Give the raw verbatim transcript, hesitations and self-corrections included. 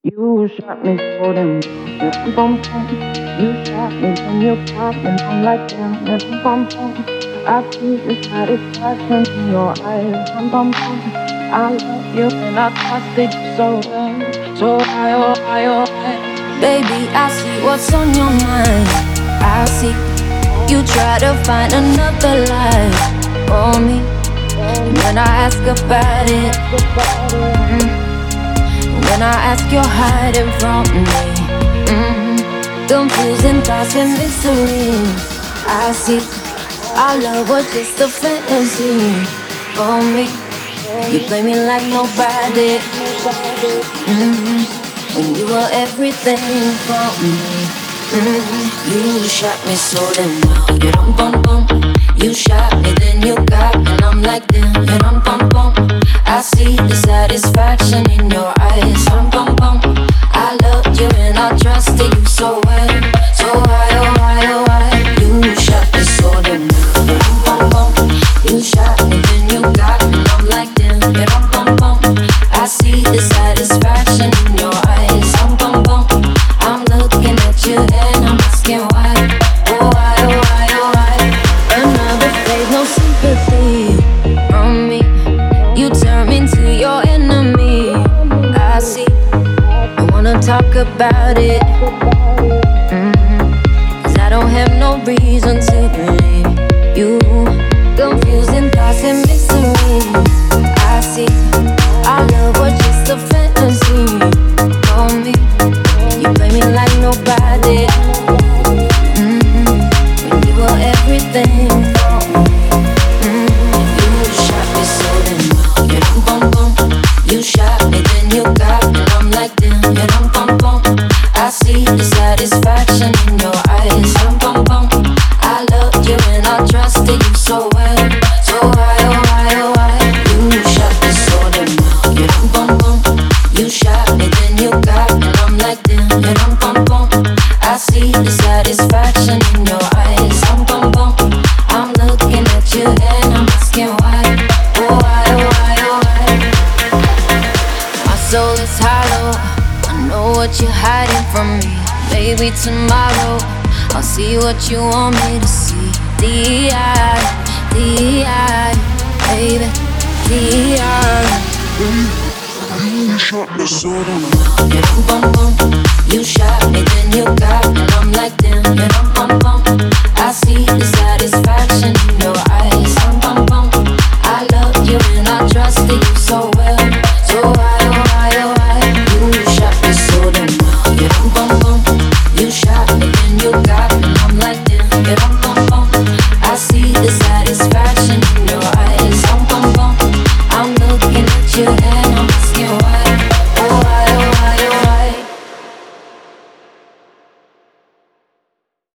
You shot me so damn well. Bum, bum. You shot me, then you popped, and I'm like damn. Bum, bum, bum. I see the satisfaction in your eyes. Bum, bum, bum. I love you and I trusted you so well. So I, oh, I, oh, I. Baby, I see what's on your mind. I see you try to find another life for me. And when I ask about it, mm, when I ask, you're hiding from me. mm, Confusing thoughts and mysteries. I see our love was just a fantasy for me. You play me like nobody. mm, When you were everything for me. mm, You shot me so damn well. You dum bum bum. You shot me, then you got me, and I'm like damn. You dum bum bum. I see the satisfaction in your eyes. Dum bum bum. I loved you and I trusted you so well. So why, oh why, oh why? You shot me so damn well. You dum bum bum. You shot me, then you got me, and I'm like damn. You dum bum bum. I see the satisfaction in your eyes. Dum bum bum. I'm looking at you and I'm asking why. Oh why, oh why, oh why? Another phase, no sympathy from me. You turn me into your enemy. I see. I wanna talk about it. mm, Cause I don't have no reason to blame you. Confusing thoughts and mystery. I see. Our love was just a fantasy for me. You play me like nobody. mm, When you were everything for me. mm, You shot me so damn well. You dum bum bum. You shot me, then you got me, and I'm like damn. You dum bum bum. I see the satisfaction in your eyes. Dum bum bum. I loved you and I trusted you so well. So why, oh why, oh why? You shot me so damn well. You dum bum bum. You shot me, then you got me, and I'm like damn. You dum bum bum. I see the satisfaction in your eyes. Dum bum bum. I'm looking at you and I'm asking why. Oh why, oh why, oh why? My soul is hollow. I know what you're hiding from me. Maybe tomorrow I'll see what you want me to see. D I, D I, baby, D I. You shot me so damn well. You dum bum bum. You shot me, then you got me, and I'm like damn. You dum bum bum. I see the satisfaction in